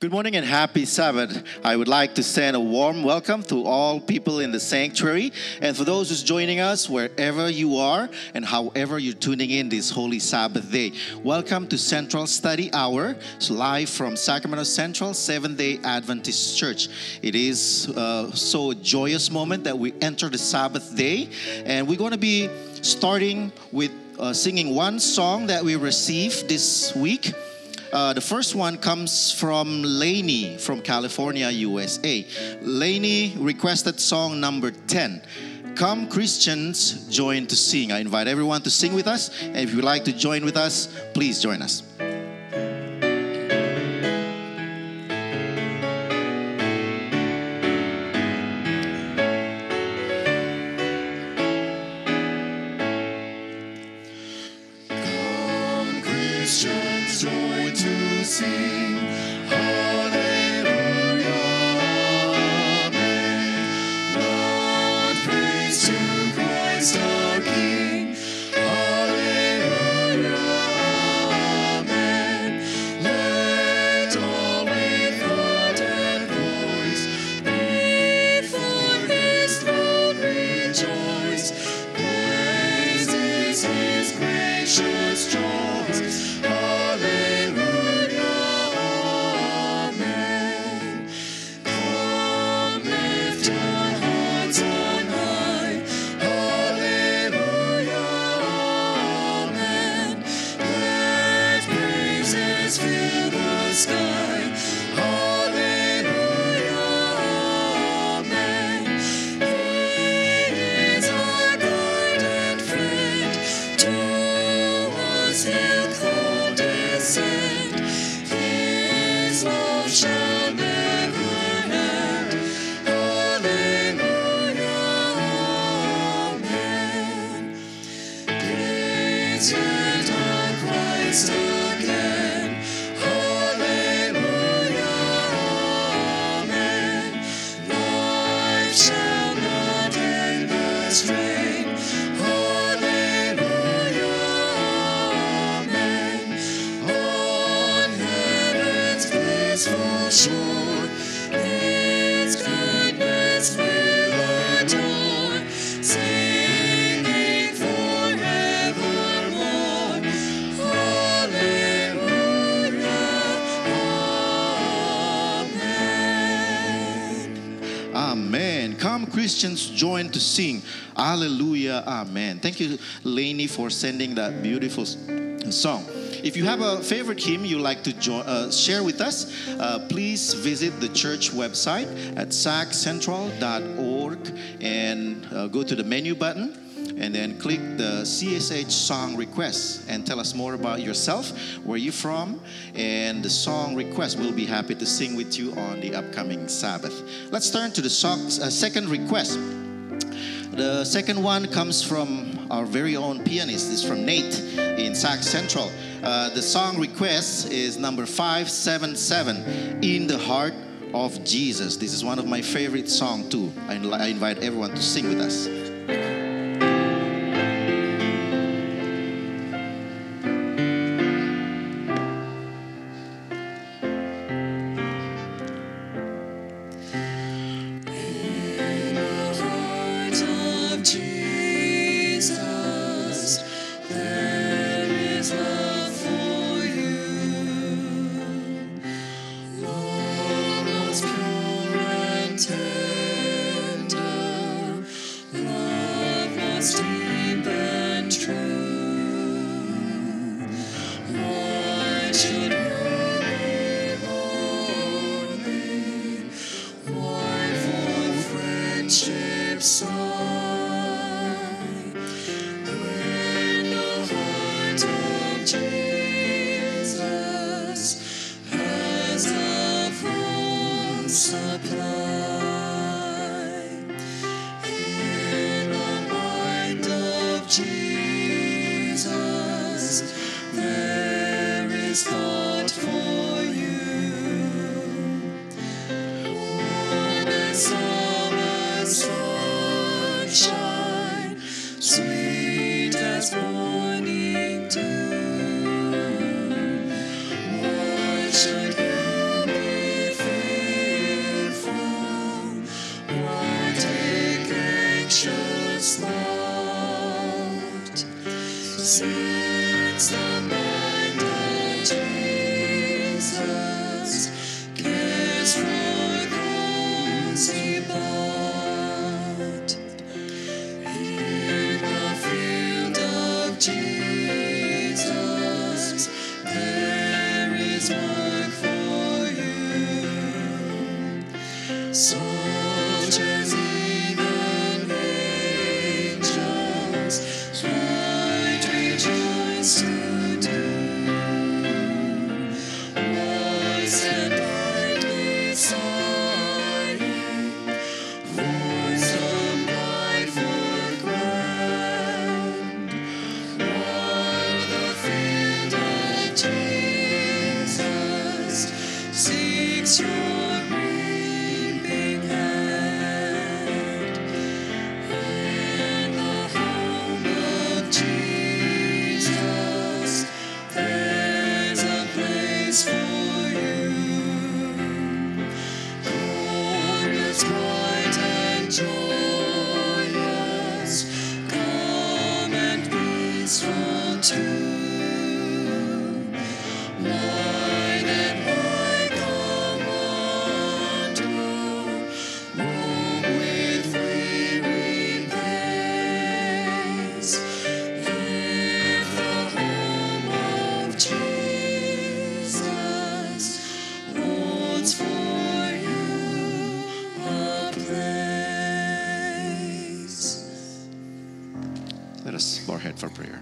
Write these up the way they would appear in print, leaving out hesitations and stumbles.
Good morning and happy Sabbath. I would like to send a warm welcome to all people in the sanctuary and for those who's joining us wherever you are and however you're tuning in this holy Sabbath day. Welcome to Central Study Hour. It's live from Sacramento Central Seventh-day Adventist Church. It is so joyous moment that we enter the Sabbath day, and we're going to be starting with singing one song that we received this week. The first one comes from Lainey from California, USA. Lainey requested song number 10. Come Christians, join to sing. I invite everyone to sing with us. And if you'd like to join with us, please join us. Come Christians, join to sing. Hallelujah, amen. Loud praise to Christ our King. Hallelujah, amen. Let all with heart and voice before His throne rejoice. Praises His gracious joys. Hallelujah, amen. Come lift our hearts on high. Hallelujah, amen. Let praises fill the sky. Hallelujah, amen. He is our guide and friend. To us He'll condescend. His love shall never end. Hallelujah, amen. Praise yet our Christ again. Hallelujah, amen. Life shall not end the strain. Hallelujah, amen. On heaven's blissful shore, His goodness will adore, singing forevermore. Hallelujah, amen. Amen. Come Christians, join to sing. Hallelujah, amen. Thank you, Lainey, for sending that beautiful song. If you have a favorite hymn you'd like to share with us, please visit the church website at saccentral.org and go to the menu button and then click the CSH song requests and tell us more about yourself, where you're from, and the song request. We'll be happy to sing with you on the upcoming Sabbath. Let's turn to the second request. The second one comes from our very own pianist. It's from Nate in Sac Central. The song request is number 577, In the Heart of Jesus. This is one of my favorite songs too. I invite everyone to sing with us. In the heart of Jesus, there is love for you. Love most pure and tender, love most deep and true. Why should you be lonely? Why for friendship's sigh? When the heart of Jesus has a full supply. In the mind of Jesus, there is thought for you. Warm as summer sunshine, sweet as morning dew. Why should you be Since the mind of Jesus cares for those he bought. In the field of Jesus, there is work for you. Such as even angels might rejoice to do. Why stand idly sighing for some light foreground, while the field of Jesus seeks your reaping hand? In the home of Jesus, there's a place for you. Glorious, bright, and joyous, calm and peaceful too. Why then like a wanderer, roam with weary pace? If the home of Jesus holds for you a place. Let us bow our head for prayer.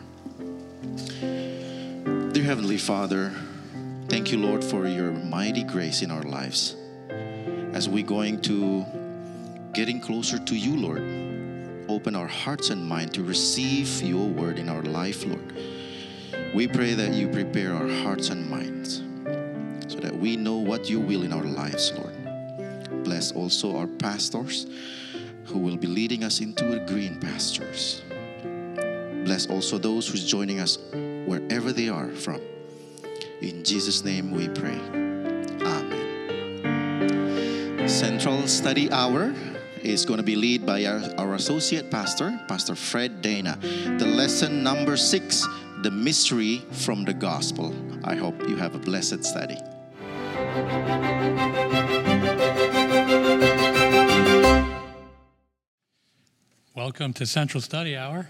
Dear Heavenly Father, thank you, Lord, for your mighty grace in our lives. As we're going to getting closer to you, Lord, open our hearts and mind to receive your word in our life, Lord. We pray that you prepare our hearts and minds so that we know what you will in our lives, Lord. Bless also our pastors who will be leading us into the green pastures. Bless also those who's joining us wherever they are from. In Jesus' name we pray. Amen. Central Study Hour is going to be led by our associate pastor, Pastor Fred Dana. The lesson number 6, the mystery from the gospel. I hope you have a blessed study. Welcome to Central Study Hour.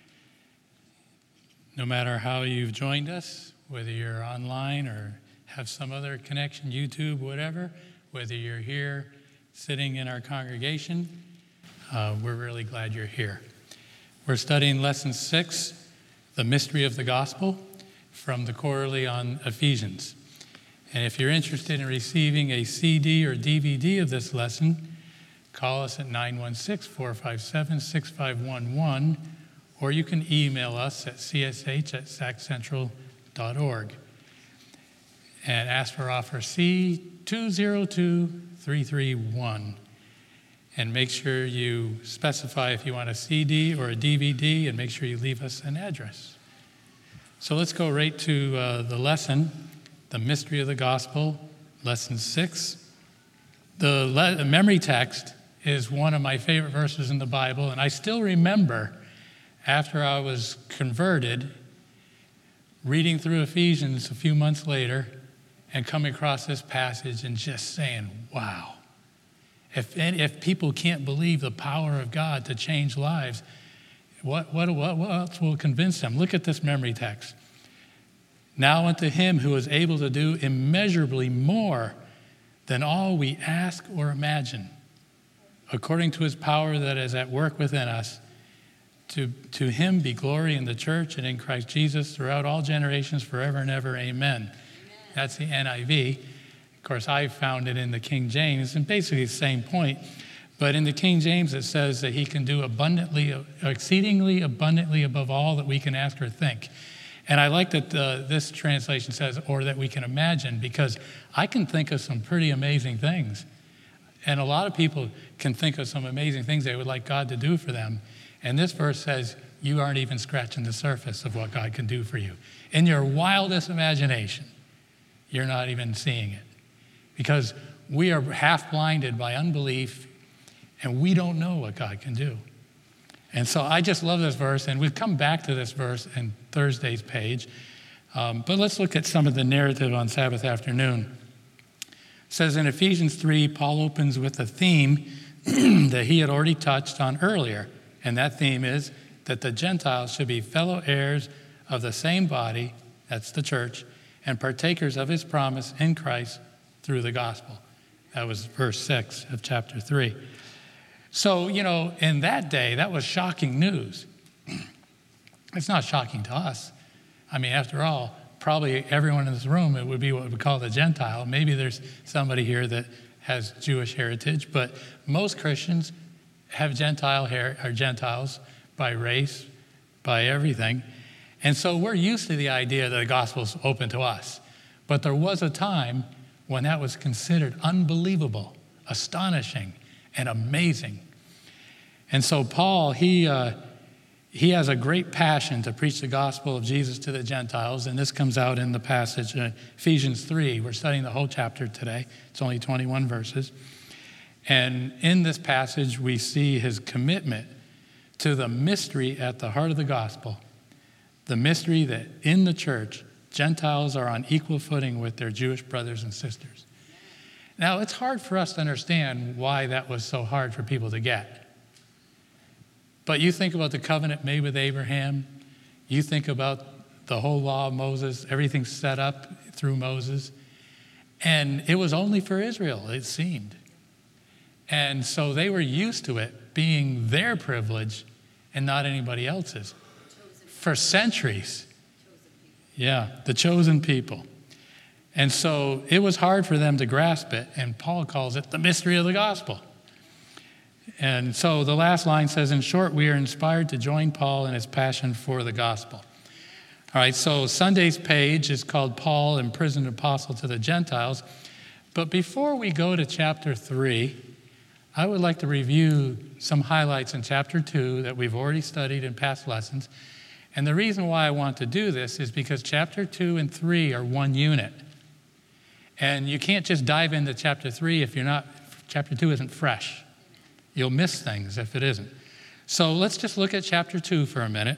No matter how you've joined us, whether you're online or have some other connection, YouTube, whatever, whether you're here sitting in our congregation, we're really glad you're here. We're studying Lesson 6, the mystery of the gospel, from the quarterly on Ephesians. And if you're interested in receiving a CD or DVD of this lesson, call us at 916-457-6511, or you can email us at csh@saccentral.org and ask for offer C202331. And make sure you specify if you want a CD or a DVD, and make sure you leave us an address. So let's go right to the lesson, the mystery of the gospel, lesson 6. The memory text is one of my favorite verses in the Bible, and I still remember after I was converted, reading through Ephesians a few months later and coming across this passage and just saying, wow. If people can't believe the power of God to change lives, what else will convince them? Look at this memory text. Now unto him who is able to do immeasurably more than all we ask or imagine, according to his power that is at work within us, to him be glory in the church and in Christ Jesus throughout all generations, forever and ever. Amen. That's the NIV. Of course, I found it in the King James, and basically the same point. But in the King James, it says that he can do abundantly, exceedingly abundantly above all that we can ask or think. And I like that this translation says, or that we can imagine, because I can think of some pretty amazing things. And a lot of people can think of some amazing things they would like God to do for them. And this verse says, you aren't even scratching the surface of what God can do for you. In your wildest imagination, you're not even seeing it. Because we are half blinded by unbelief, and we don't know what God can do. And so I just love this verse, and we've come back to this verse in Thursday's page. But let's look at some of the narrative on Sabbath afternoon. It says in Ephesians 3, Paul opens with a theme that he had already touched on earlier. And that theme is that the Gentiles should be fellow heirs of the same body, that's the church, and partakers of his promise in Christ through the gospel. That was verse 6 of chapter 3. So, in that day, that was shocking news. It's not shocking to us. I mean, after all, probably everyone in this room, it would be what we call the Gentile. Maybe there's somebody here that has Jewish heritage, but most Christians have Gentiles by race, by everything. And so we're used to the idea that the gospel's open to us. But there was a time when that was considered unbelievable, astonishing, and amazing. And so Paul, he has a great passion to preach the gospel of Jesus to the Gentiles, and this comes out in the passage, Ephesians 3. We're studying the whole chapter today. It's only 21 verses. And in this passage, we see his commitment to the mystery at the heart of the gospel, the mystery that in the church, Gentiles are on equal footing with their Jewish brothers and sisters. Now, it's hard for us to understand why that was so hard for people to get. But you think about the covenant made with Abraham. You think about the whole law of Moses, everything set up through Moses. And it was only for Israel, it seemed. And so they were used to it being their privilege and not anybody else's. For centuries. Yeah, the chosen people. And so it was hard for them to grasp it, and Paul calls it the mystery of the gospel. And so the last line says, in short, we are inspired to join Paul in his passion for the gospel. All right, so Sunday's page is called Paul, Imprisoned Apostle to the Gentiles. But before we go to chapter 3, I would like to review some highlights in chapter 2 that we've already studied in past lessons. And the reason why I want to do this is because chapter 2 and 3 are one unit. And you can't just dive into chapter 3 if chapter 2 isn't fresh. You'll miss things if it isn't. So let's just look at chapter 2 for a minute.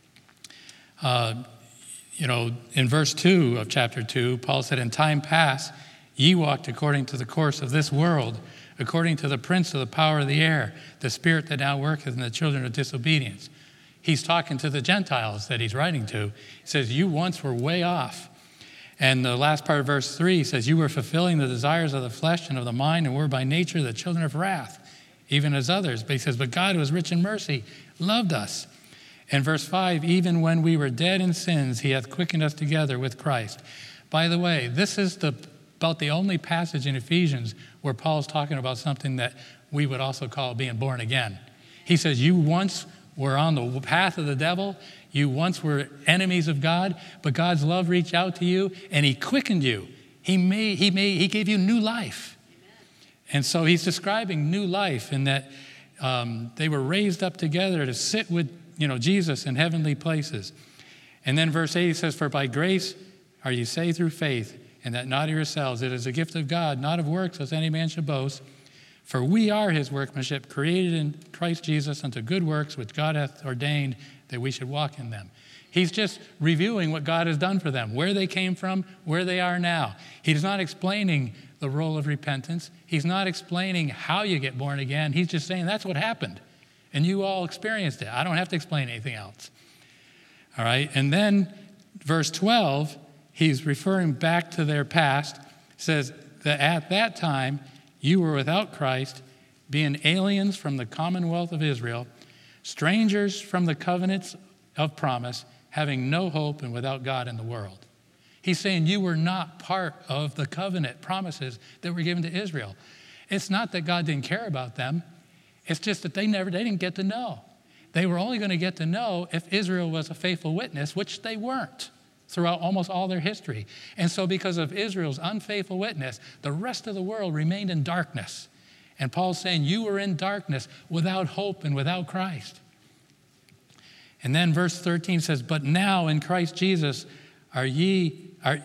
In verse 2 of chapter 2, Paul said, in time past, ye walked according to the course of this world, according to the prince of the power of the air, the spirit that now worketh in the children of disobedience. He's talking to the Gentiles that he's writing to. He says, you once were way off. And the last part of verse 3 says, you were fulfilling the desires of the flesh and of the mind, and were by nature the children of wrath, even as others. But he says, but God, who is rich in mercy, loved us. And verse 5, even when we were dead in sins, he hath quickened us together with Christ. By the way, this is about the only passage in Ephesians where Paul's talking about something that we would also call being born again. He says, you once were on the path of the devil. You once were enemies of God, but God's love reached out to you and he quickened you. He gave you new life. And so he's describing new life in that they were raised up together to sit with Jesus in heavenly places. And then verse 8 says, for by grace are you saved through faith, and that not of yourselves. It is a gift of God, not of works, lest any man should boast. For we are his workmanship, created in Christ Jesus unto good works, which God hath ordained that we should walk in them. He's just reviewing what God has done for them, where they came from, where they are now. He's not explaining the role of repentance. He's not explaining how you get born again. He's just saying that's what happened. And you all experienced it. I don't have to explain anything else. All right. And then verse 12, he's referring back to their past. Says that at that time you were without Christ, being aliens from the commonwealth of Israel, strangers from the covenants of promise, having no hope and without God in the world. He's saying you were not part of the covenant promises that were given to Israel. It's not that God didn't care about them. It's just that they didn't get to know. They were only going to get to know if Israel was a faithful witness, which they weren't throughout almost all their history. And so because of Israel's unfaithful witness, the rest of the world remained in darkness. And Paul's saying you were in darkness without hope and without Christ. And then verse 13 says, but now in Christ Jesus are ye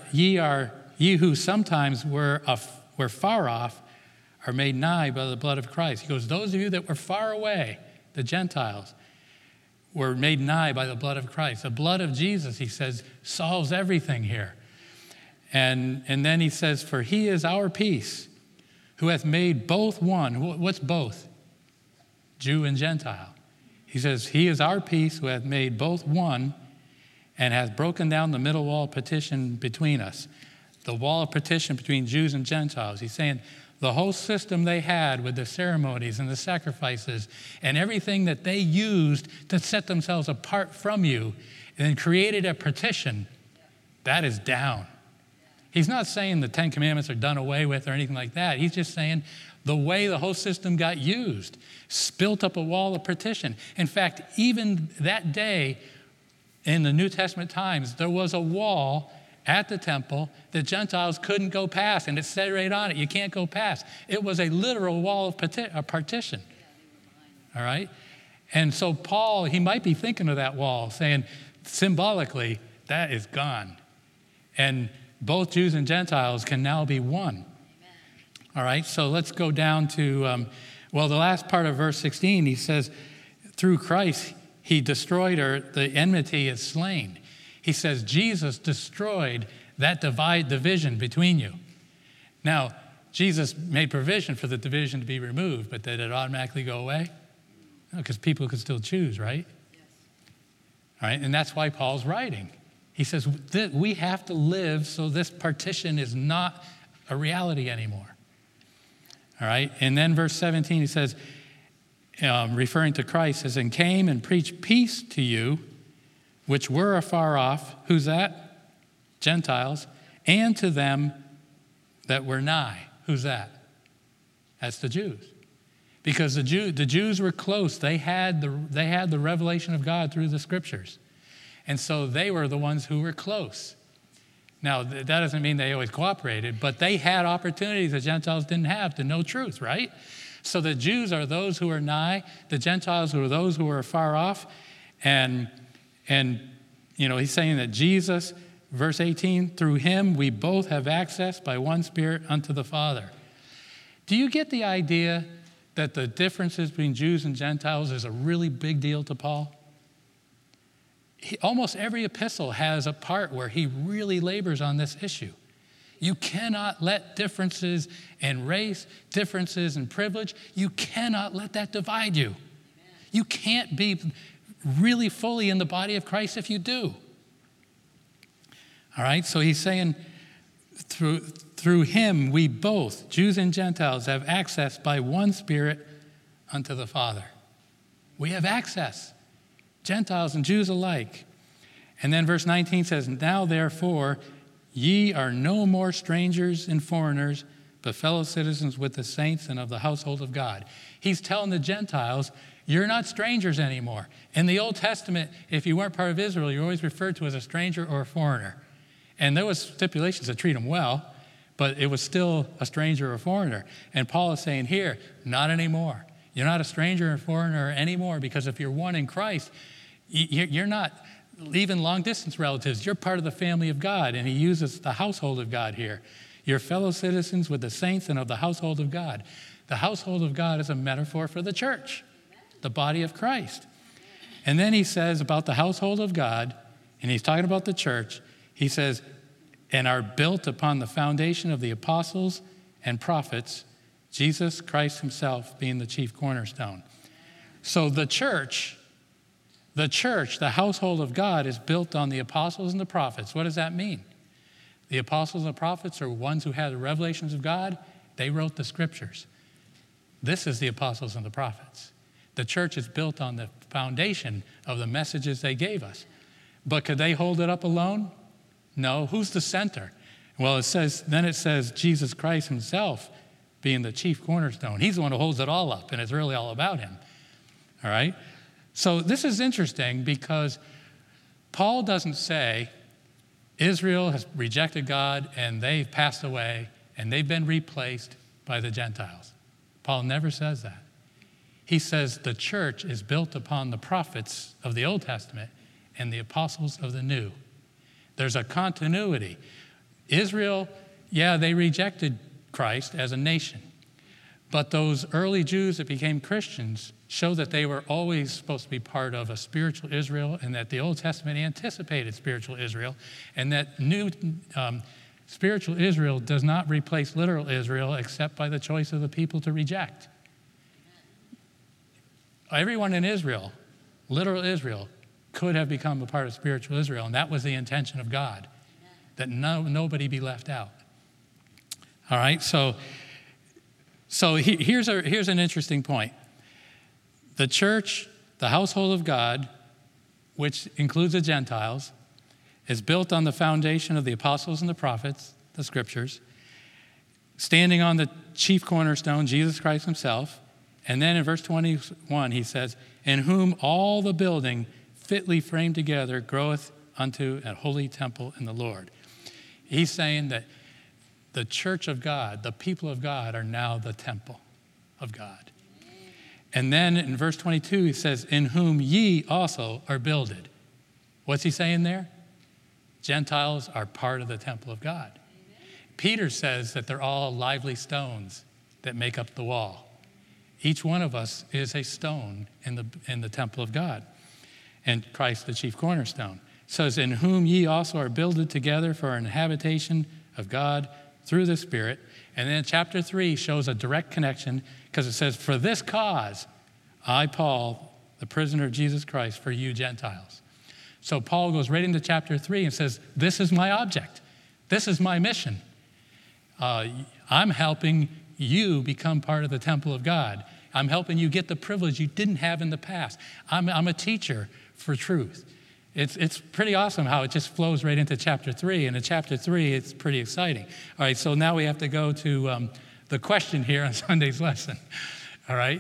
who sometimes were far off, are made nigh by the blood of Christ. He goes, those of you that were far away, the Gentiles, were made nigh by the blood of Christ. The blood of Jesus, he says, solves everything here. And then he says, for he is our peace, who hath made both one. What's both? Jew and Gentile. He says, he is our peace, who hath made both one, and hath broken down the middle wall of partition between us. The wall of partition between Jews and Gentiles. He's saying the whole system they had with the ceremonies and the sacrifices and everything that they used to set themselves apart from you and created a partition, that is down. He's not saying the Ten Commandments are done away with or anything like that. He's just saying the way the whole system got used built up a wall of partition. In fact, even that day in the New Testament times, there was a wall at the temple that Gentiles couldn't go past, and it said right on it, you can't go past. It was a literal wall of partition. All right? And so Paul, he might be thinking of that wall, saying symbolically, that is gone. And both Jews and Gentiles can now be one. Amen. All right, so let's go down to, the last part of verse 16, he says, through Christ, he destroyed, or the enmity is slain. He says, Jesus destroyed that division between you. Now, Jesus made provision for the division to be removed, but did it automatically go away? No, because people could still choose, right? Yes. All right, and that's why Paul's writing. He says, we have to live so this partition is not a reality anymore. All right, and then verse 17, he says, referring to Christ, says, and came and preached peace to you, which were afar off. Who's that? Gentiles. And to them that were nigh. Who's that? That's the Jews. Because the Jews were close. They had the revelation of God through the scriptures. And so they were the ones who were close. Now, that doesn't mean they always cooperated, but they had opportunities that Gentiles didn't have to know truth, right? So the Jews are those who are nigh. The Gentiles are those who are far off. And he's saying that Jesus, verse 18, through him we both have access by one Spirit unto the Father. Do you get the idea that the differences between Jews and Gentiles is a really big deal to Paul? Almost every epistle has a part where he really labors on this issue. You cannot let differences in race, differences in privilege, you cannot let that divide you. Amen. You can't be really fully in the body of Christ if you do. All right, so he's saying through him we both, Jews and Gentiles, have access by one Spirit unto the Father. We have access. Gentiles and Jews alike. And then verse 19 says, now therefore ye are no more strangers and foreigners, but fellow citizens with the saints and of the household of God. He's telling the Gentiles, you're not strangers anymore. In the Old Testament, if you weren't part of Israel, you're always referred to as a stranger or a foreigner. And there was stipulations to treat them well, but it was still a stranger or a foreigner. And Paul is saying here, not anymore. You're not a stranger or foreigner anymore, because if you're one in Christ, you're not even long-distance relatives. You're part of the family of God, and he uses the household of God here. You're fellow citizens with the saints and of the household of God. The household of God is a metaphor for the church, the body of Christ. And then he says about the household of God, and he's talking about the church, he says, and are built upon the foundation of the apostles and prophets, Jesus Christ himself being the chief cornerstone. So the church, the household of God, is built on the apostles and the prophets. What does that mean? The apostles and the prophets are ones who had the revelations of God. They wrote the scriptures. This is the apostles and the prophets. The church is built on the foundation of the messages they gave us. But could they hold it up alone? No. Who's the center? Well, it says Jesus Christ himself being the chief cornerstone. He's the one who holds it all up, and it's really all about him. All right? So this is interesting because Paul doesn't say Israel has rejected God and they've passed away and they've been replaced by the Gentiles. Paul never says that. He says the church is built upon the prophets of the Old Testament and the apostles of the New. There's a continuity. Israel, they rejected Christ as a nation. But those early Jews that became Christians show that they were always supposed to be part of a spiritual Israel, and that the Old Testament anticipated spiritual Israel, and that new spiritual Israel does not replace literal Israel except by the choice of the people to reject. Everyone in Israel, literal Israel, could have become a part of spiritual Israel, and that was the intention of God, that nobody be left out. All right, so here's an interesting point. The church, the household of God, which includes the Gentiles, is built on the foundation of the apostles and the prophets, the scriptures, standing on the chief cornerstone, Jesus Christ himself. And then in verse 21, he says, in whom all the building fitly framed together groweth unto a holy temple in the Lord. He's saying that the church of God, the people of God, are now the temple of God. And then in verse 22, he says, in whom ye also are builded. What's he saying there? Gentiles are part of the temple of God. Peter says that they're all lively stones that make up the wall. Each one of us is a stone in the temple of God, and Christ the chief cornerstone. It says, in whom ye also are builded together for an habitation of God through the Spirit. And then chapter 3 shows a direct connection, because it says, for this cause, I, Paul, the prisoner of Jesus Christ, for you Gentiles. So Paul goes right into chapter 3 and says, this is my object. This is my mission. I'm helping you become part of the temple of God. I'm helping you get the privilege you didn't have in the past. I'm a teacher for truth. It's pretty awesome how it just flows right into chapter 3. And in chapter 3, it's pretty exciting. All right, so now we have to go to the question here on Sunday's lesson. All right.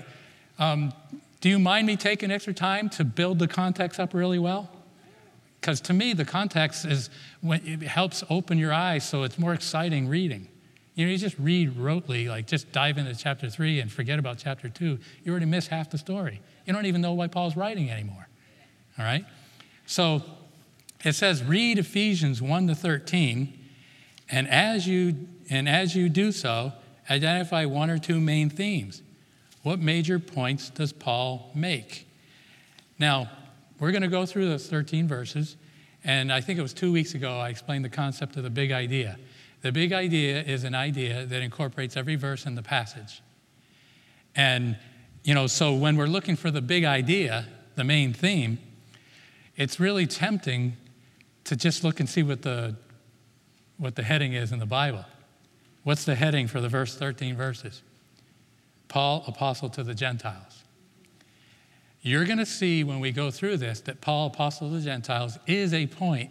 Do you mind me taking extra time to build the context up really well? Because to me, the context is when it helps open your eyes, so it's more exciting reading. You know, you just read rotely, like just dive into chapter 3 and forget about chapter 2. You already miss half the story. You don't even know why Paul's writing anymore. All right? So it says, read Ephesians 1-13, and as you do so, identify one or two main themes. What major points does Paul make? Now, we're going to go through those 13 verses, and I think it was 2 weeks ago I explained the concept of the big idea. The big idea is an idea that incorporates every verse in the passage. And, so when we're looking for the big idea, the main theme, it's really tempting to just look and see what the heading is in the Bible. What's the heading for the 13 verses? Paul, apostle to the Gentiles. You're going to see when we go through this that Paul, apostle to the Gentiles, is a point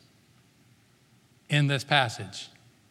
in this passage.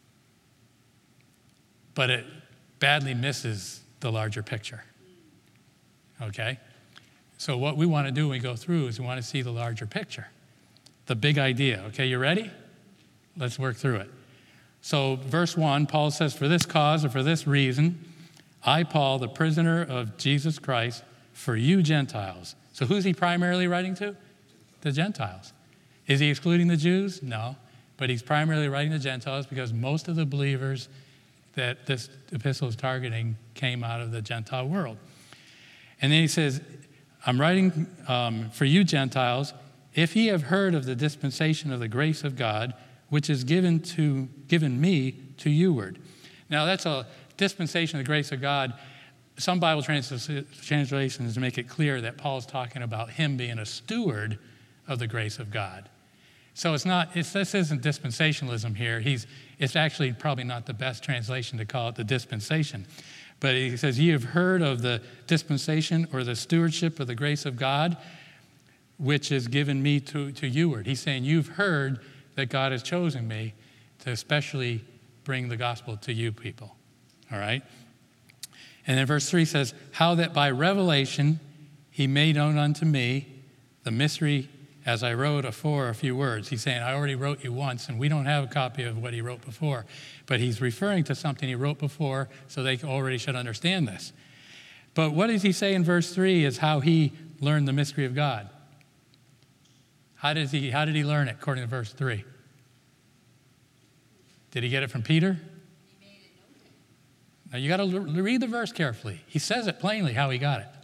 But it badly misses the larger picture. Okay? So what we want to do when we go through is we want to see the larger picture, the big idea. Okay, you ready? Let's work through it. So verse 1, Paul says, for this cause or for this reason, I, Paul, the prisoner of Jesus Christ, for you Gentiles. So who's he primarily writing to? The Gentiles. Is he excluding the Jews? No. But he's primarily writing to Gentiles because most of the believers that this epistle is targeting came out of the Gentile world. And then he says, I'm writing for you Gentiles, if ye have heard of the dispensation of the grace of God, which is given me to youward. Now that's a dispensation of the grace of God. Some Bible translations make it clear that Paul's talking about him being a steward of the grace of God. So this isn't dispensationalism here. It's actually probably not the best translation to call it the dispensation. But he says, ye have heard of the dispensation or the stewardship of the grace of God, which is given me to youward. He's saying, you've heard that God has chosen me to especially bring the gospel to you people. All right? And then verse 3 says, how that by revelation he made known unto me the mystery as I wrote afore a few words. He's saying, I already wrote you once, and we don't have a copy of what he wrote before. But he's referring to something he wrote before, so they already should understand this. But what does he say in verse 3 is how he learned the mystery of God. How did he learn it, according to verse 3? Did he get it from Peter? Now you got to read the verse carefully. He says it plainly how he got it.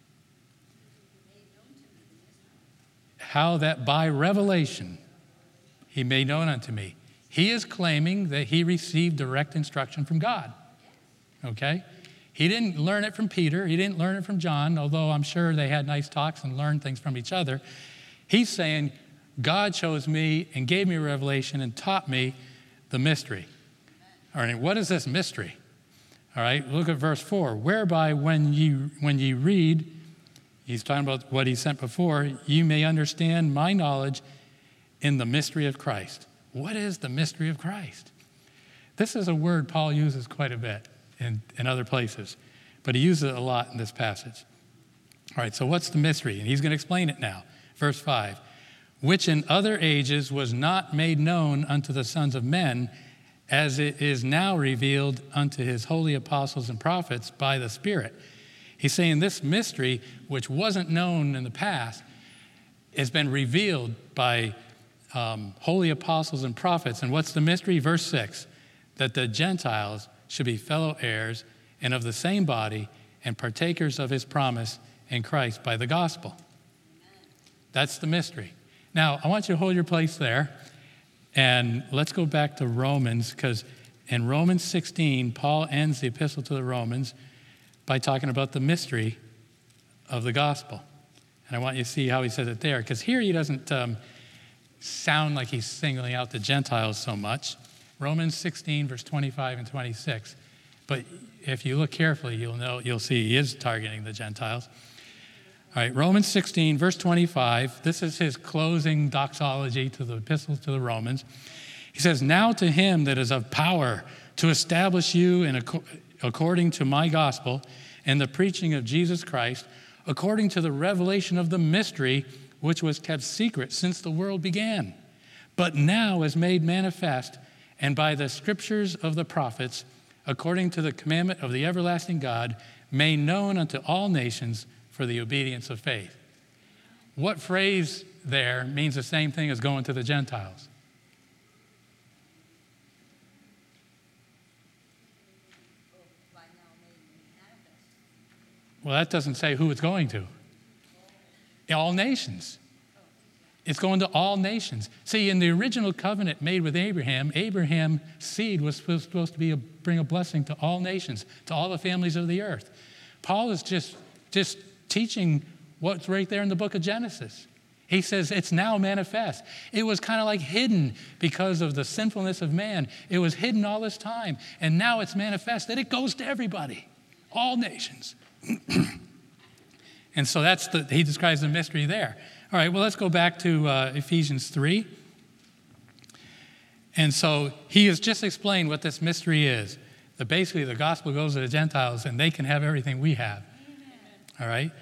How that by revelation he made known unto me. He is claiming that he received direct instruction from God. Okay? He didn't learn it from Peter. He didn't learn it from John, although I'm sure they had nice talks and learned things from each other. He's saying, God chose me and gave me a revelation and taught me the mystery. All right, what is this mystery? All right, look at verse 4. Whereby when ye read, he's talking about what he sent before, you may understand my knowledge in the mystery of Christ. What is the mystery of Christ? This is a word Paul uses quite a bit in other places, but he uses it a lot in this passage. All right, so what's the mystery? And he's going to explain it now. Verse 5, which in other ages was not made known unto the sons of men, as it is now revealed unto his holy apostles and prophets by the Spirit. He's saying this mystery, which wasn't known in the past, has been revealed by holy apostles and prophets. And what's the mystery? Verse 6, that the Gentiles should be fellow heirs and of the same body and partakers of his promise in Christ by the gospel. That's the mystery. Now, I want you to hold your place there, and let's go back to Romans, because in Romans 16, Paul ends the epistle to the Romans by talking about the mystery of the gospel. And I want you to see how he says it there, because here he doesn't sound like he's singling out the Gentiles so much. Romans 16, verse 25 and 26. But if you look carefully, you'll see he is targeting the Gentiles. All right, Romans 16, verse 25. This is his closing doxology to the epistle to the Romans. He says, now to him that is of power to establish you according to my gospel and the preaching of Jesus Christ, according to the revelation of the mystery which was kept secret since the world began, but now is made manifest, and by the scriptures of the prophets, according to the commandment of the everlasting God, made known unto all nations for the obedience of faith. What phrase there means the same thing as going to the Gentiles? Well, that doesn't say who it's going to. All nations. It's going to all nations. See, in the original covenant made with Abraham, Abraham's seed was supposed to bring a blessing to all nations, to all the families of the earth. Paul is just teaching what's right there in the book of Genesis. He says it's now manifest. It was kind of like hidden because of the sinfulness of man. It was hidden all this time, and now it's manifest that it goes to everybody, all nations. And so he describes the mystery there. All right, well, let's go back to Ephesians 3. And so he has just explained what this mystery is. That basically the gospel goes to the Gentiles and they can have everything we have. All right?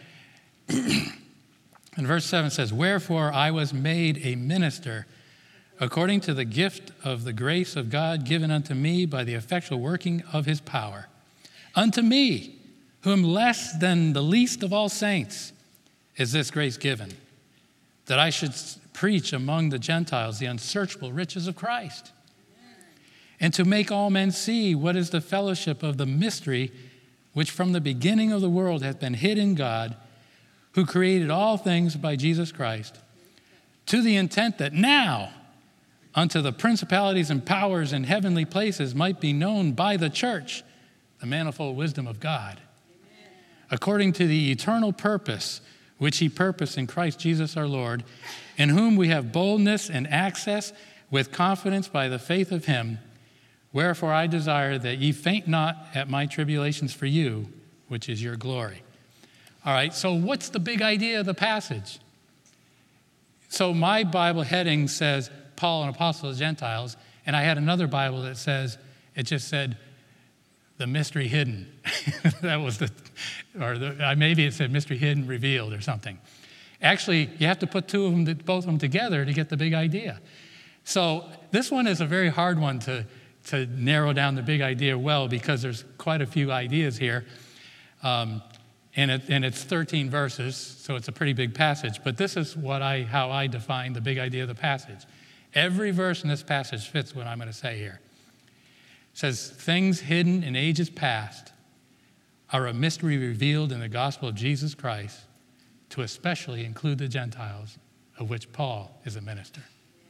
And verse 7 says, wherefore I was made a minister according to the gift of the grace of God given unto me by the effectual working of his power. Unto me, whom less than the least of all saints is this grace given, that I should preach among the Gentiles the unsearchable riches of Christ, and to make all men see what is the fellowship of the mystery which from the beginning of the world hath been hid in God, who created all things by Jesus Christ, to the intent that now unto the principalities and powers in heavenly places might be known by the church the manifold wisdom of God, according to the eternal purpose which he purposed in Christ Jesus our Lord, in whom we have boldness and access with confidence by the faith of him. Wherefore I desire that ye faint not at my tribulations for you, which is your glory. All right, so what's the big idea of the passage? So my Bible heading says, Paul, an apostle of the Gentiles, and I had another Bible that says, it just said, the mystery hidden. That was maybe it said mystery hidden, revealed or something. Actually, you have to put both of them together to get the big idea. So this one is a very hard one to narrow down the big idea well, because there's quite a few ideas here. And it's 13 verses, so it's a pretty big passage. But this is how I define the big idea of the passage. Every verse in this passage fits what I'm going to say here. says, things hidden in ages past are a mystery revealed in the gospel of Jesus Christ to especially include the Gentiles, of which Paul is a minister.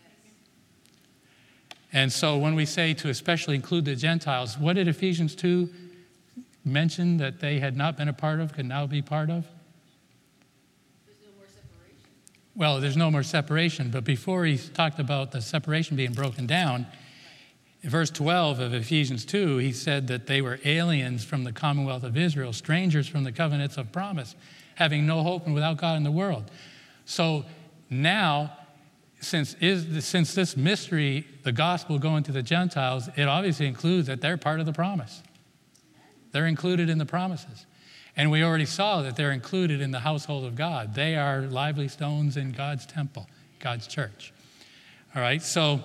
And so when we say to especially include the Gentiles, what did Ephesians 2 mention that they had not been a part of, could now be part of? There's no more separation. Well, there's no more separation, but before he talked about the separation being broken down, in verse 12 of Ephesians 2, he said that they were aliens from the commonwealth of Israel, strangers from the covenants of promise, having no hope and without God in the world. So now, since this mystery, the gospel going to the Gentiles, it obviously includes that they're part of the promise. They're included in the promises. And we already saw that they're included in the household of God. They are lively stones in God's temple, God's church. All right, so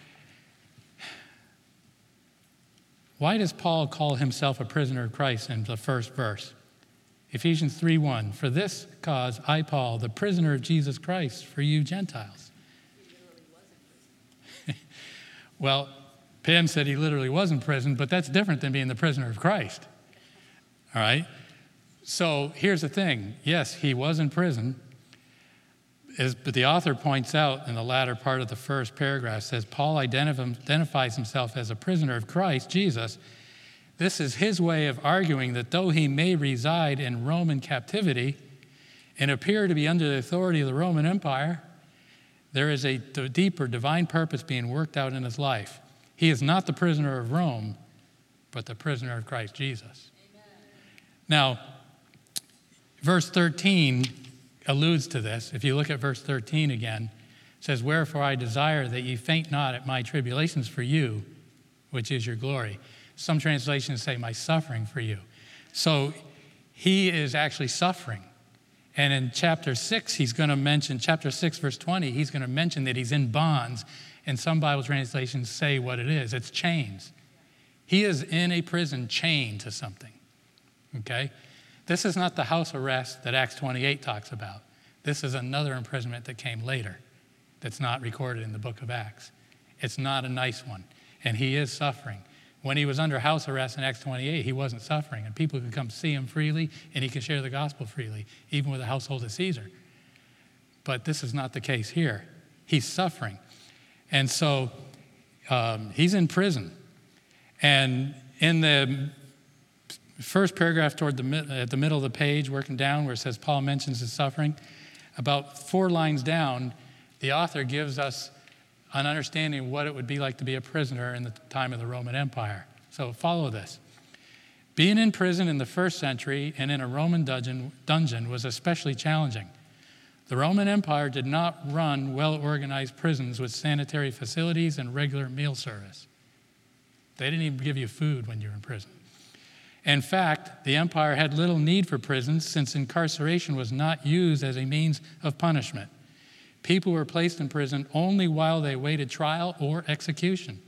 why does Paul call himself a prisoner of Christ in the first verse? Ephesians 3:1, for this cause I, Paul, the prisoner of Jesus Christ, for you Gentiles. Well, Pam said he literally was in prison, but that's different than being the prisoner of Christ. All right? So here's the thing. Yes, he was in prison, but the author points out in the latter part of the first paragraph, says Paul identifies himself as a prisoner of Christ, Jesus. This is his way of arguing that though he may reside in Roman captivity and appear to be under the authority of the Roman Empire, there is a deeper divine purpose being worked out in his life. He is not the prisoner of Rome, but the prisoner of Christ Jesus. Amen. Now, verse 13 alludes to this. If you look at verse 13 again, it says, wherefore I desire that ye faint not at my tribulations for you, which is your glory. Some translations say my suffering for you. So he is actually suffering. And in chapter 6, he's going to mention, chapter 6, verse 20, he's going to mention that he's in bonds. And some Bible translations say what it is. It's chains. He is in a prison chained to something. Okay? This is not the house arrest that Acts 28 talks about. This is another imprisonment that came later that's not recorded in the book of Acts. It's not a nice one. And he is suffering. When he was under house arrest in Acts 28, he wasn't suffering, and people could come see him freely, and he could share the gospel freely, even with the household of Caesar. But this is not the case here. He's suffering. And so he's in prison. And in the first paragraph at the middle of the page, working down, where it says Paul mentions his suffering, about 4 lines down, the author gives us an understanding of what it would be like to be a prisoner in the time of the Roman Empire. So follow this. Being in prison in the first century and in a Roman dungeon was especially challenging. The Roman Empire did not run well-organized prisons with sanitary facilities and regular meal service. They didn't even give you food when you were in prison. In fact, the empire had little need for prisons since incarceration was not used as a means of punishment. People were placed in prison only while they waited trial or execution.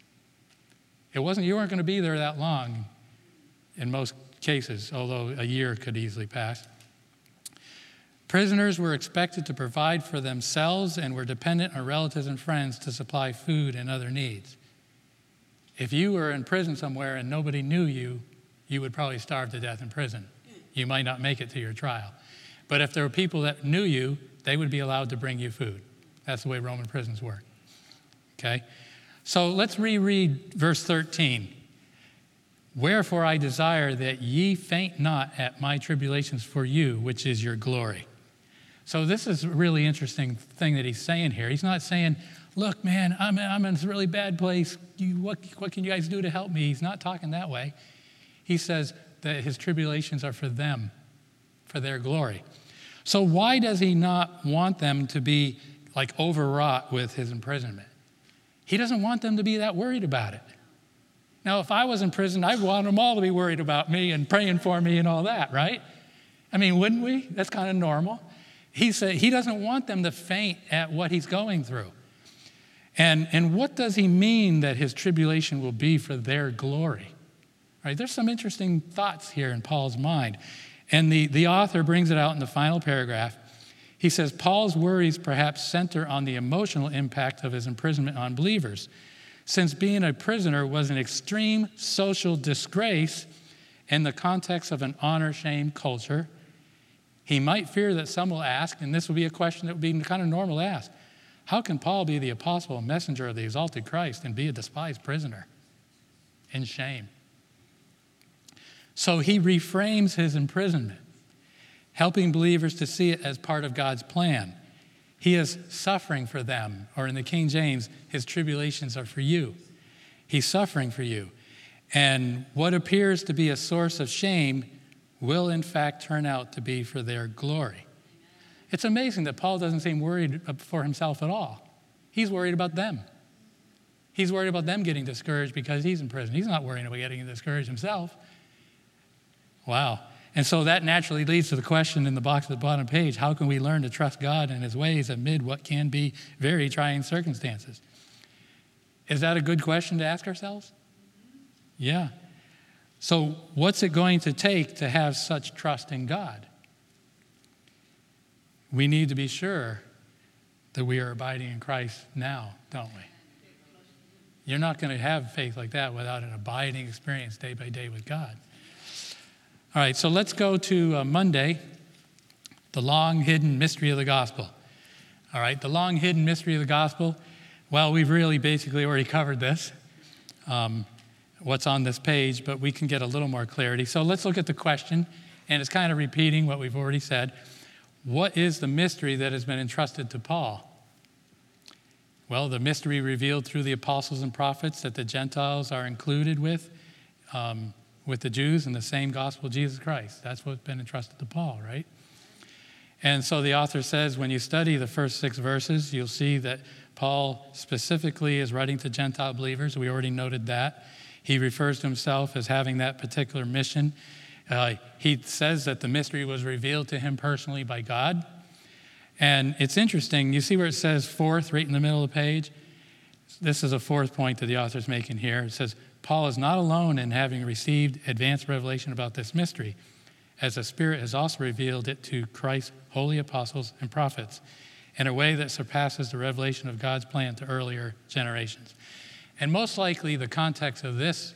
You weren't going to be there that long in most cases, although a year could easily pass. Prisoners were expected to provide for themselves and were dependent on relatives and friends to supply food and other needs. If you were in prison somewhere and nobody knew you, you would probably starve to death in prison. You might not make it to your trial. But if there were people that knew you, they would be allowed to bring you food. That's the way Roman prisons work. Okay? So let's reread verse 13. Wherefore I desire that ye faint not at my tribulations for you, which is your glory. So this is a really interesting thing that he's saying here. He's not saying, look, man, I'm in this really bad place. What can you guys do to help me? He's not talking that way. He says that his tribulations are for them, for their glory. So why does he not want them to be like overwrought with his imprisonment? He doesn't want them to be that worried about it. Now, if I was in prison, I'd want them all to be worried about me and praying for me and all that, right? I mean, wouldn't we? That's kind of normal. He said he doesn't want them to faint at what he's going through. And what does he mean that his tribulation will be for their glory? Right? There's some interesting thoughts here in Paul's mind. And the author brings it out in the final paragraph. He says, Paul's worries perhaps center on the emotional impact of his imprisonment on believers, since being a prisoner was an extreme social disgrace in the context of an honor-shame culture, he might fear that some will ask, and this would be a question that would be kind of normal to ask, how can Paul be the apostle and messenger of the exalted Christ and be a despised prisoner in shame? So he reframes his imprisonment, helping believers to see it as part of God's plan. He is suffering for them, or in the King James, his tribulations are for you. He's suffering for you. And what appears to be a source of shame will in fact turn out to be for their glory. It's amazing that Paul doesn't seem worried for himself at all. He's worried about them. He's worried about them getting discouraged because he's in prison. He's not worrying about getting discouraged himself. Wow. And so that naturally leads to the question in the box at the bottom page, how can we learn to trust God and his ways amid what can be very trying circumstances? Is that a good question to ask ourselves? Yeah. So what's it going to take to have such trust in God? We need to be sure that we are abiding in Christ now, don't we? You're not going to have faith like that without an abiding experience day by day with God. All right, so let's go to Monday, the long hidden mystery of the gospel. All right, the long hidden mystery of the gospel. Well, we've really basically already covered this, what's on this page, but we can get a little more clarity. So let's look at the question, and it's kind of repeating what we've already said. What is the mystery that has been entrusted to Paul? Well, the mystery revealed through the apostles and prophets that the Gentiles are included with the Jews in the same gospel of Jesus Christ. That's what's been entrusted to Paul, right? And so the author says when you study the first 6 verses, you'll see that Paul specifically is writing to Gentile believers. We already noted that. He refers to himself as having that particular mission. He says that the mystery was revealed to him personally by God. And it's interesting. You see where it says fourth right in the middle of the page? This is a fourth point that the author's making here. It says, Paul is not alone in having received advanced revelation about this mystery, as the Spirit has also revealed it to Christ's holy apostles and prophets in a way that surpasses the revelation of God's plan to earlier generations. And most likely the context of this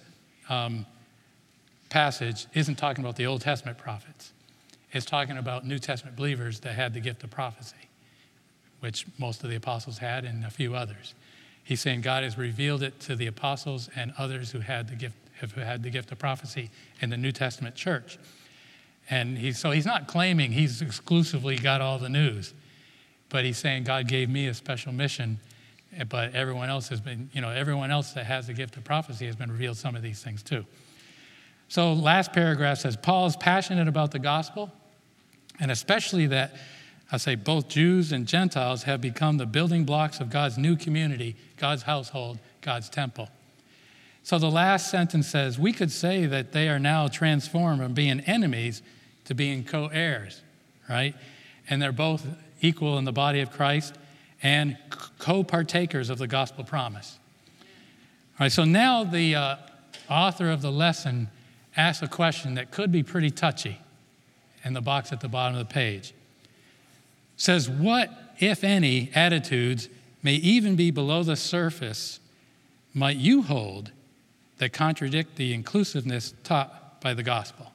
passage isn't talking about the Old Testament prophets. It's talking about New Testament believers that had the gift of prophecy, which most of the apostles had and a few others. He's saying God has revealed it to the apostles and others who had the gift of prophecy in the New Testament church. And he's not claiming he's exclusively got all the news, but he's saying God gave me a special mission, but everyone else that has the gift of prophecy has been revealed some of these things too. So last paragraph says, Paul is passionate about the gospel, and especially that, I say, both Jews and Gentiles have become the building blocks of God's new community, God's household, God's temple. So the last sentence says, we could say that they are now transformed from being enemies to being co-heirs, right? And they're both equal in the body of Christ and co-partakers of the gospel promise. All right, so now the author of the lesson asks a question that could be pretty touchy in the box at the bottom of the page. Says, what, if any, attitudes may even be below the surface might you hold that contradict the inclusiveness taught by the gospel?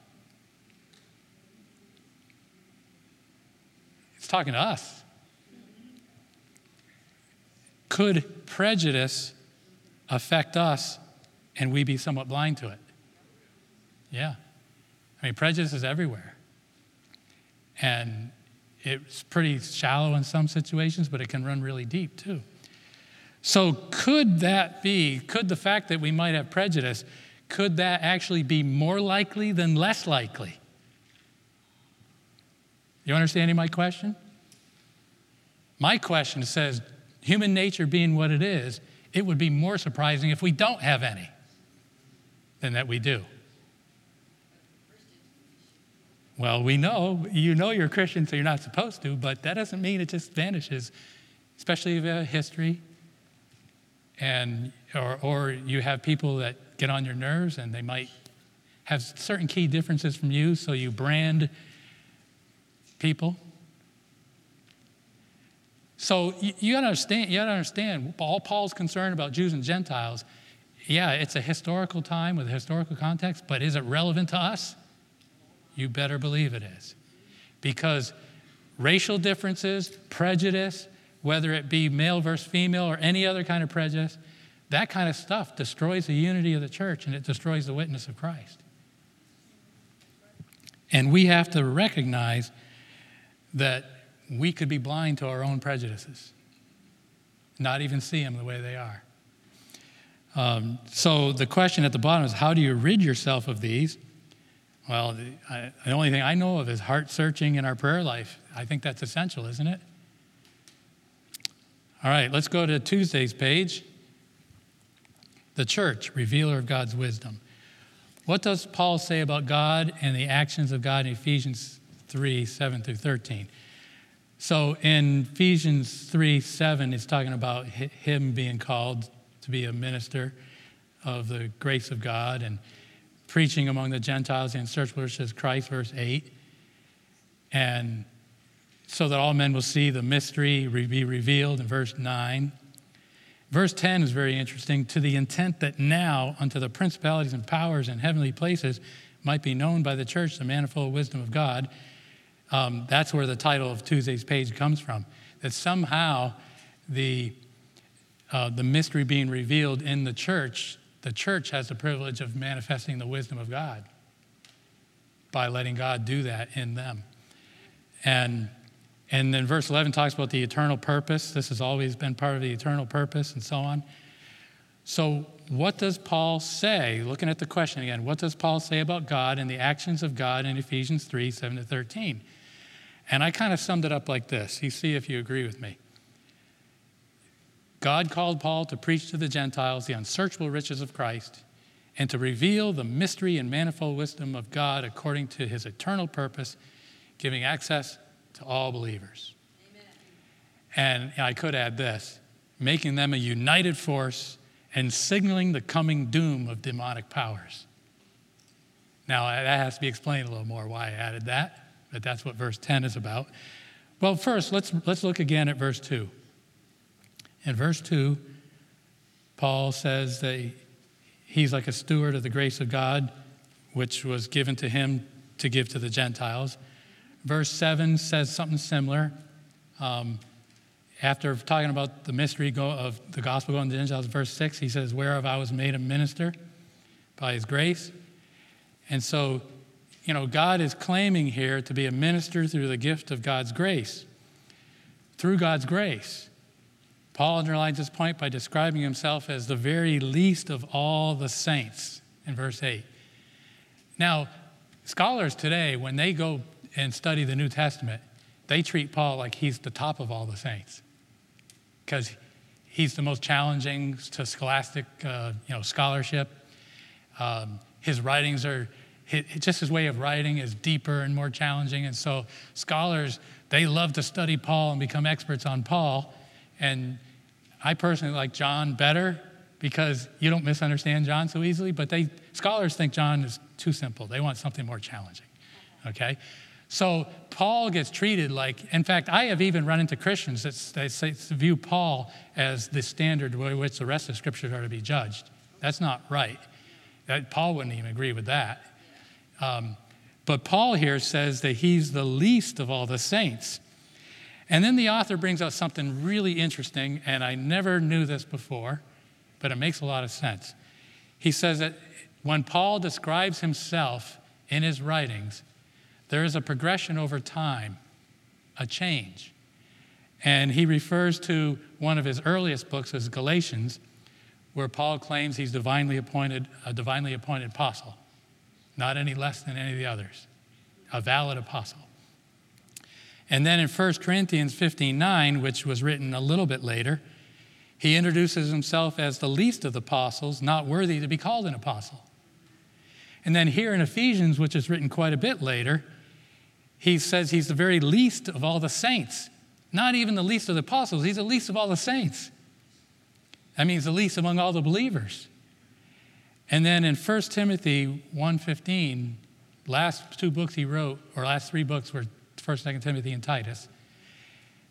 It's talking to us. Could prejudice affect us and we be somewhat blind to it? Yeah. I mean, prejudice is everywhere. And it's pretty shallow in some situations, but it can run really deep too. So could the fact that we might have prejudice, could that actually be more likely than less likely? You understanding my question? My question says, human nature being what it is, it would be more surprising if we don't have any than that we do. Well, we know, you're a Christian, so you're not supposed to, but that doesn't mean it just vanishes, especially if you have history, and or you have people that get on your nerves and they might have certain key differences from you, so you brand people. So you got to understand, all Paul's concerned about Jews and Gentiles, yeah, it's a historical time with a historical context, but is it relevant to us? You better believe it is. Because racial differences, prejudice, whether it be male versus female or any other kind of prejudice, that kind of stuff destroys the unity of the church and it destroys the witness of Christ. And we have to recognize that we could be blind to our own prejudices, not even see them the way they are. So the question at the bottom is, how do you rid yourself of these? Well, the only thing I know of is heart searching in our prayer life. I think that's essential, isn't it? All right, let's go to Tuesday's page. The church, revealer of God's wisdom. What does Paul say about God and the actions of God in Ephesians 3, 7 through 13? So in Ephesians 3, 7, it's talking about him being called to be a minister of the grace of God and preaching among the Gentiles the unsearchable riches of Christ, verse 8. And so that all men will see the mystery be revealed in verse 9. Verse 10 is very interesting. To the intent that now unto the principalities and powers in heavenly places might be known by the church the manifold wisdom of God. That's where the title of Tuesday's page comes from. That somehow the mystery being revealed in the church has the privilege of manifesting the wisdom of God by letting God do that in them. And then verse 11 talks about the eternal purpose. This has always been part of the eternal purpose and so on. So what does Paul say? Looking at the question again, what does Paul say about God and the actions of God in Ephesians 3, 7 to 13? And I kind of summed it up like this. You see if you agree with me. God called Paul to preach to the Gentiles the unsearchable riches of Christ and to reveal the mystery and manifold wisdom of God according to his eternal purpose, giving access to all believers. Amen. And I could add this, making them a united force and signaling the coming doom of demonic powers. Now, that has to be explained a little more why I added that, but that's what verse 10 is about. Well, first, let's look again at verse 2. In verse 2, Paul says that he's like a steward of the grace of God, which was given to him to give to the Gentiles. Verse 7 says something similar. After talking about the mystery of the gospel going to the Gentiles, verse 6, he says, whereof I was made a minister by his grace. And so, God is claiming here to be a minister through the gift of God's grace. Through God's grace. Paul underlines this point by describing himself as the very least of all the saints in verse 8. Now, scholars today, when they go and study the New Testament, they treat Paul like he's the top of all the saints because he's the most challenging to scholastic scholarship. His writings just his way of writing is deeper and more challenging. And so scholars, they love to study Paul and become experts on Paul. And I personally like John better because you don't misunderstand John so easily, but scholars think John is too simple. They want something more challenging, okay? So Paul gets treated like, in fact, I have even run into Christians that view Paul as the standard by which the rest of Scripture are to be judged. That's not right. Paul wouldn't even agree with that. But Paul here says that he's the least of all the saints. And then the author brings out something really interesting, and I never knew this before, but it makes a lot of sense. He says that when Paul describes himself in his writings, there is a progression over time, a change. And he refers to one of his earliest books as Galatians, where Paul claims he's a divinely appointed apostle, not any less than any of the others, a valid apostle. And then in 1 Corinthians 15:9, which was written a little bit later, he introduces himself as the least of the apostles, not worthy to be called an apostle. And then here in Ephesians, which is written quite a bit later, he says he's the very least of all the saints. Not even the least of the apostles, he's the least of all the saints. That means the least among all the believers. And then in 1 Timothy 1:15, last two books he wrote, or last three books were 1st, 2nd Timothy, and Titus.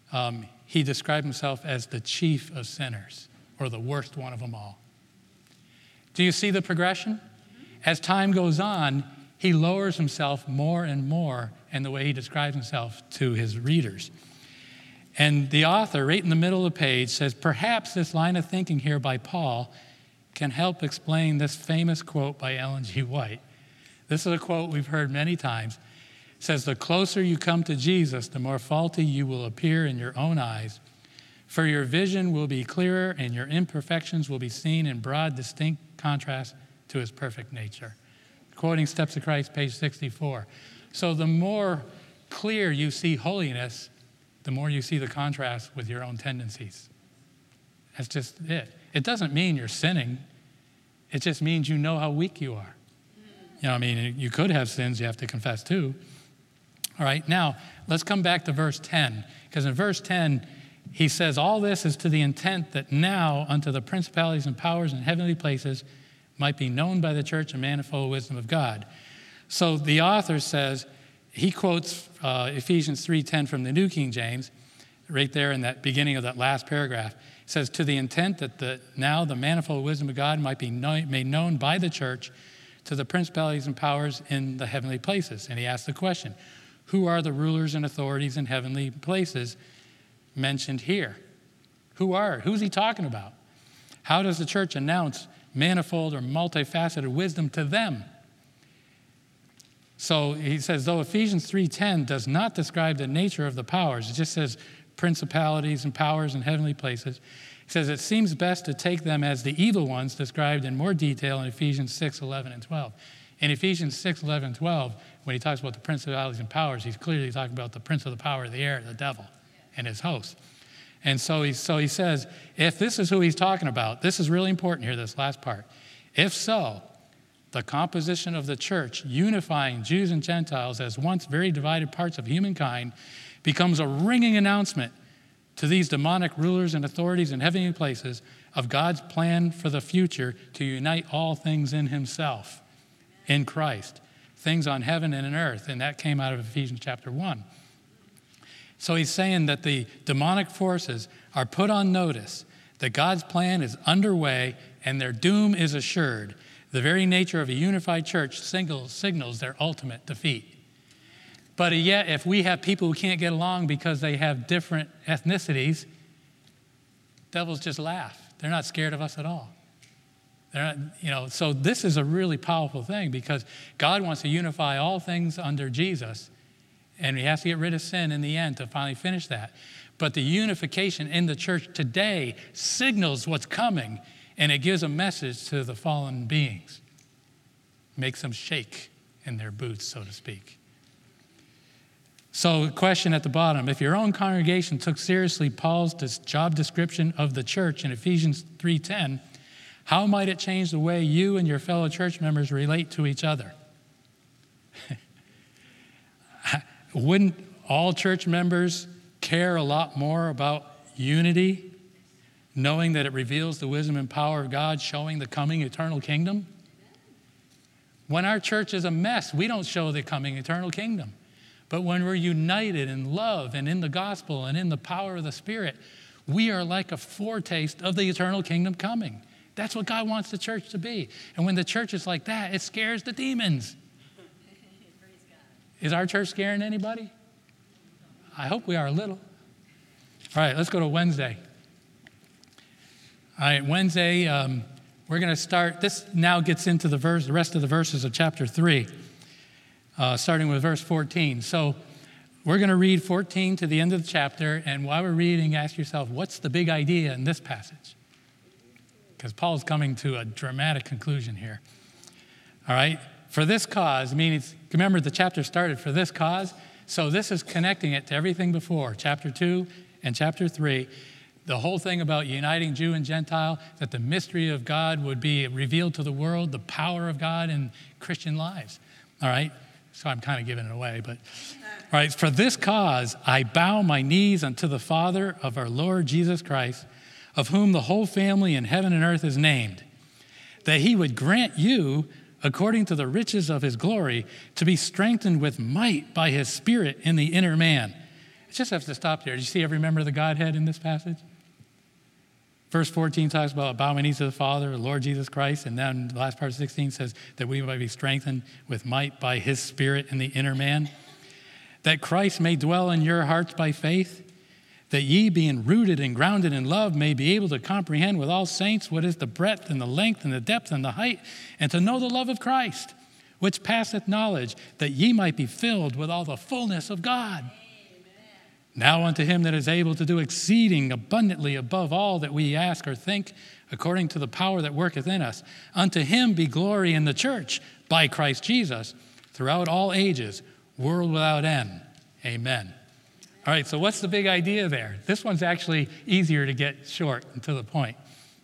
he described himself as the chief of sinners, or the worst one of them all. Do you see the progression? As time goes on, he lowers himself more and more in the way he describes himself to his readers. And the author, right in the middle of the page, says, perhaps this line of thinking here by Paul can help explain this famous quote by Ellen G. White. This is a quote we've heard many times. It says, the closer you come to Jesus, the more faulty you will appear in your own eyes. For your vision will be clearer and your imperfections will be seen in broad, distinct contrast to his perfect nature. Quoting Steps of Christ, page 64. So the more clear you see holiness, the more you see the contrast with your own tendencies. That's just it. It doesn't mean you're sinning. It just means you know how weak you are. You know, I mean, you could have sins you have to confess too. All right, now let's come back to verse 10, because in verse 10, he says, all this is to the intent that now unto the principalities and powers in heavenly places might be known by the church the manifold wisdom of God. So the author says, he quotes Ephesians 3:10 from the New King James, right there in that beginning of that last paragraph. It says, to the intent that now the manifold wisdom of God might be made known by the church to the principalities and powers in the heavenly places. And he asks the question, who are the rulers and authorities in heavenly places mentioned here? Who's he talking about? How does the church announce manifold or multifaceted wisdom to them? So he says, though Ephesians 3:10 does not describe the nature of the powers, it just says principalities and powers in heavenly places. He says it seems best to take them as the evil ones described in more detail in Ephesians 6:11 and 12. In Ephesians 6:11 and 12, when he talks about the principalities and powers, he's clearly talking about the prince of the power of the air, the devil, and his hosts. And so he says, if this is who he's talking about, this is really important here, this last part. If so, the composition of the church, unifying Jews and Gentiles as once very divided parts of humankind, becomes a ringing announcement to these demonic rulers and authorities in heavenly places of God's plan for the future to unite all things in himself, in Christ, things on heaven and on earth. And that came out of Ephesians chapter 1. So he's saying that the demonic forces are put on notice that God's plan is underway and their doom is assured. The very nature of a unified church signals their ultimate defeat. But yet, if we have people who can't get along because they have different ethnicities, devils just laugh. They're not scared of us at all. They're not, so this is a really powerful thing because God wants to unify all things under Jesus, and he has to get rid of sin in the end to finally finish that. But the unification in the church today signals what's coming, and it gives a message to the fallen beings. Makes them shake in their boots, so to speak. So, question at the bottom. If your own congregation took seriously Paul's job description of the church in Ephesians 3:10, how might it change the way you and your fellow church members relate to each other? Wouldn't all church members care a lot more about unity, knowing that it reveals the wisdom and power of God, showing the coming eternal kingdom? When our church is a mess, we don't show the coming eternal kingdom. But when we're united in love and in the gospel and in the power of the Spirit, we are like a foretaste of the eternal kingdom coming. That's what God wants the church to be. And when the church is like that, it scares the demons. Is our church scaring anybody? I hope we are a little. All right, let's go to Wednesday. All right, Wednesday, we're going to start. This now gets into the rest of the verses of chapter 3. Starting with verse 14. So we're going to read 14 to the end of the chapter, and while we're reading, ask yourself, what's the big idea in this passage? Because Paul's coming to a dramatic conclusion here. All right? For this cause, remember the chapter started for this cause, so this is connecting it to everything before, chapter 2 and chapter 3. The whole thing about uniting Jew and Gentile, that the mystery of God would be revealed to the world, the power of God in Christian lives. All right? So I'm kind of giving it away, but all right. For this cause, I bow my knees unto the Father of our Lord Jesus Christ, of whom the whole family in heaven and earth is named, that he would grant you, according to the riches of his glory, to be strengthened with might by his Spirit in the inner man. just have to stop there. Do you see every member of the Godhead in this passage? Verse 14 talks about bowing knees to the Father, the Lord Jesus Christ, and then the last part of 16 says that we might be strengthened with might by his Spirit in the inner man, that Christ may dwell in your hearts by faith, that ye, being rooted and grounded in love, may be able to comprehend with all saints what is the breadth and the length and the depth and the height, and to know the love of Christ, which passeth knowledge, that ye might be filled with all the fullness of God. Now unto him that is able to do exceeding abundantly above all that we ask or think, according to the power that worketh in us, unto him be glory in the church by Christ Jesus throughout all ages, world without end. Amen. All right, so what's the big idea there? This one's actually easier to get short and to the point.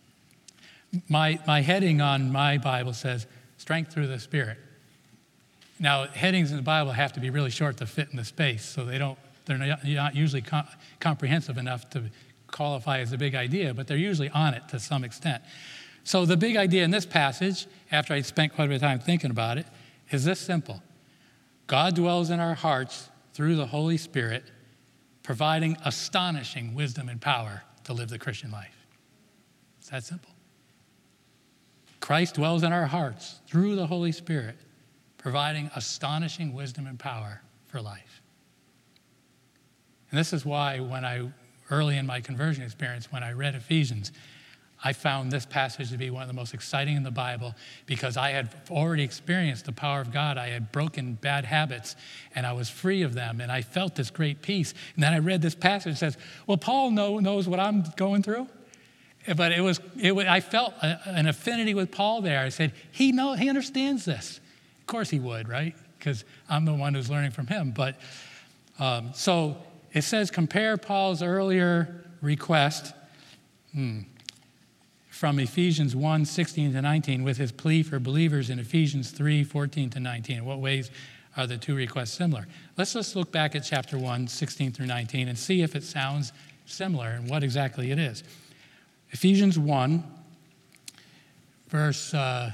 My heading on my Bible says, strength through the Spirit. Now, headings in the Bible have to be really short to fit in the space, so they're not usually comprehensive enough to qualify as a big idea, but they're usually on it to some extent. So the big idea in this passage, after I spent quite a bit of time thinking about it, is this simple. God dwells in our hearts through the Holy Spirit, providing astonishing wisdom and power to live the Christian life. It's that simple. Christ dwells in our hearts through the Holy Spirit, providing astonishing wisdom and power for life. And this is why early in my conversion experience, when I read Ephesians, I found this passage to be one of the most exciting in the Bible because I had already experienced the power of God. I had broken bad habits and I was free of them and I felt this great peace. And then I read this passage that says, well, Paul knows what I'm going through. But I felt an affinity with Paul there. I said, he understands this. Of course he would, right? Because I'm the one who's learning from him. But so it says, compare Paul's earlier request from Ephesians 1, 16 to 19 with his plea for believers in Ephesians 3, 14 to 19. In what ways are the two requests similar? Let's just look back at chapter 1, 16 through 19 and see if it sounds similar and what exactly it is. Ephesians 1, verse,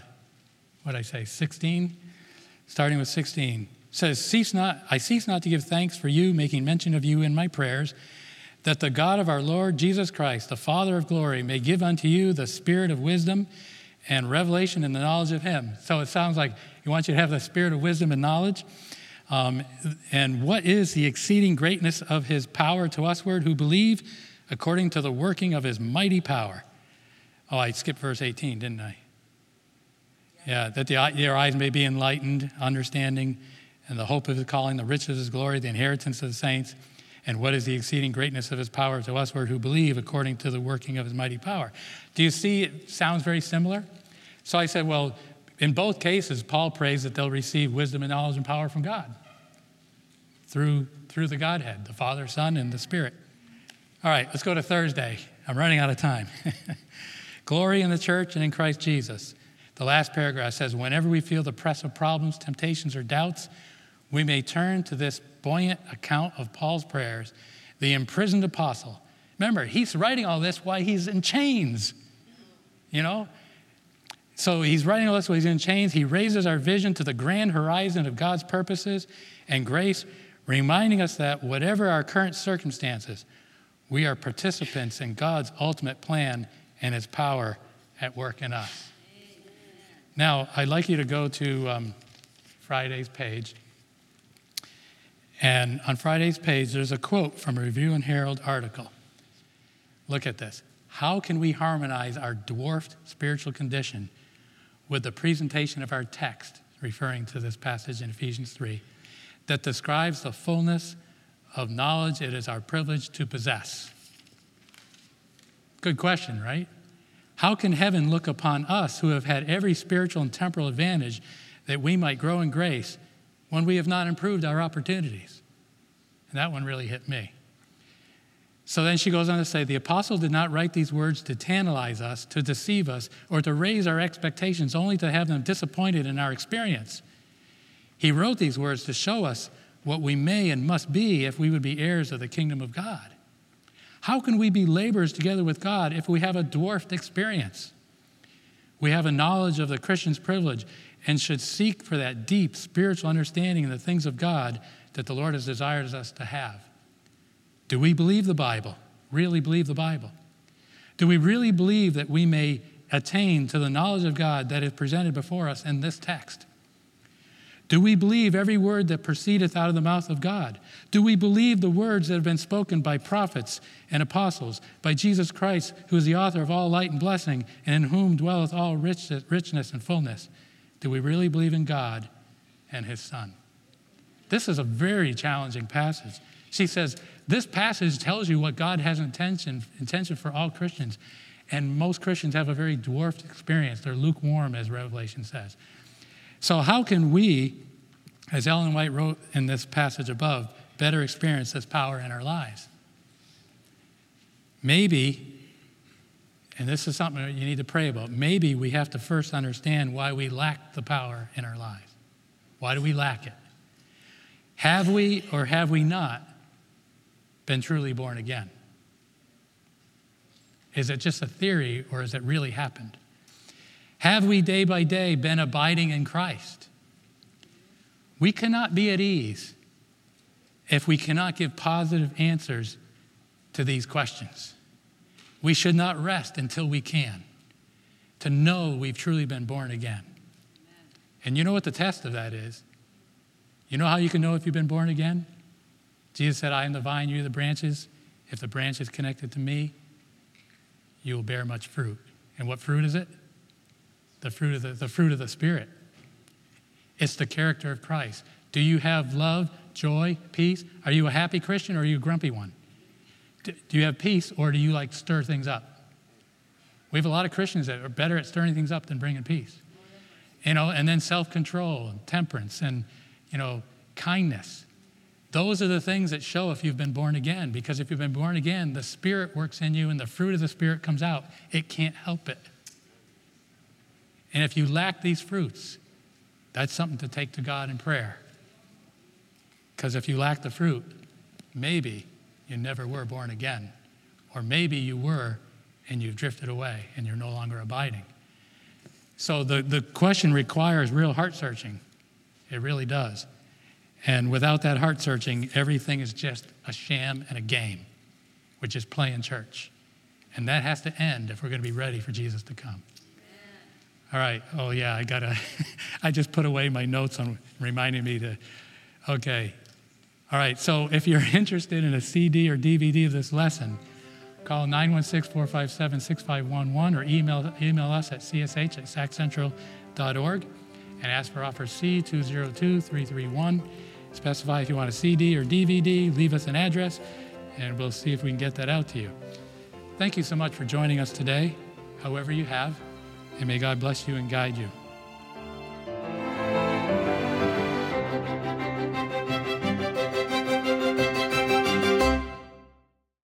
16? Starting with 16. Says, I cease not to give thanks for you, making mention of you in my prayers, that the God of our Lord Jesus Christ, the Father of glory, may give unto you the spirit of wisdom and revelation in the knowledge of him. So it sounds like he wants you to have the spirit of wisdom and knowledge. And what is the exceeding greatness of his power to usward who believe, according to the working of his mighty power? Oh, I skipped verse 18, didn't I? Yeah, that your eyes may be enlightened, understanding, and the hope of his calling, the riches of his glory, the inheritance of the saints, and what is the exceeding greatness of his power to usward who believe according to the working of his mighty power. Do you see it sounds very similar? So I said, well, in both cases, Paul prays that they'll receive wisdom and knowledge and power from God through the Godhead, the Father, Son, and the Spirit. All right, let's go to Thursday. I'm running out of time. Glory in the church and in Christ Jesus. The last paragraph says, whenever we feel the press of problems, temptations, or doubts, we may turn to this buoyant account of Paul's prayers, the imprisoned apostle. Remember, he's writing all this while he's in chains, So he's writing all this while he's in chains. He raises our vision to the grand horizon of God's purposes and grace, reminding us that whatever our current circumstances, we are participants in God's ultimate plan and his power at work in us. Now, I'd like you to go to Friday's page. And on Friday's page, there's a quote from a Review and Herald article. Look at this. How can we harmonize our dwarfed spiritual condition with the presentation of our text, referring to this passage in Ephesians 3, that describes the fullness of knowledge it is our privilege to possess? Good question, right? How can heaven look upon us who have had every spiritual and temporal advantage that we might grow in grace when we have not improved our opportunities? And that one really hit me. So then she goes on to say, the apostle did not write these words to tantalize us, to deceive us, or to raise our expectations only to have them disappointed in our experience. He wrote these words to show us what we may and must be if we would be heirs of the kingdom of God. How can we be laborers together with God if we have a dwarfed experience? We have a knowledge of the Christian's privilege and should seek for that deep spiritual understanding in the things of God that the Lord has desired us to have. Do we believe the Bible? Really believe the Bible? Do we really believe that we may attain to the knowledge of God that is presented before us in this text? Do we believe every word that proceedeth out of the mouth of God? Do we believe the words that have been spoken by prophets and apostles, by Jesus Christ, who is the author of all light and blessing, and in whom dwelleth all richness and fullness? Do we really believe in God and his Son? This is a very challenging passage. She says, this passage tells you what God has intention for all Christians. And most Christians have a very dwarfed experience. They're lukewarm, as Revelation says. So how can we, as Ellen White wrote in this passage above, better experience this power in our lives? Maybe, and this is something that you need to pray about, maybe we have to first understand why we lack the power in our lives. Why do we lack it? Have we or have we not been truly born again? Is it just a theory or has it really happened? Have we day by day been abiding in Christ? We cannot be at ease if we cannot give positive answers to these questions. We should not rest until we can, to know we've truly been born again. And you know what the test of that is? You know how you can know if you've been born again? Jesus said, I am the vine, you are the branches. If the branch is connected to me, you will bear much fruit. And what fruit is it? The fruit of the Spirit. It's the character of Christ. Do you have love, joy, peace? Are you a happy Christian or are you a grumpy one? Do you have peace or do you like stir things up? We have a lot of Christians that are better at stirring things up than bringing peace. And then self-control and temperance and, kindness. Those are the things that show if you've been born again, because if you've been born again, the Spirit works in you and the fruit of the Spirit comes out. It can't help it. And if you lack these fruits, that's something to take to God in prayer. Because if you lack the fruit, maybe you never were born again. Or maybe you were and you've drifted away and you're no longer abiding. So the question requires real heart searching. It really does. And without that heart searching, everything is just a sham and a game, which is playing church. And that has to end if we're going to be ready for Jesus to come. All right. Oh, yeah, I just put away my notes on reminding me to, okay. All right, so if you're interested in a CD or DVD of this lesson, call 916-457-6511 or email us at csh@saccentral.org and ask for offer C202-331. Specify if you want a CD or DVD, leave us an address, and we'll see if we can get that out to you. Thank you so much for joining us today, however you have. And may God bless you and guide you.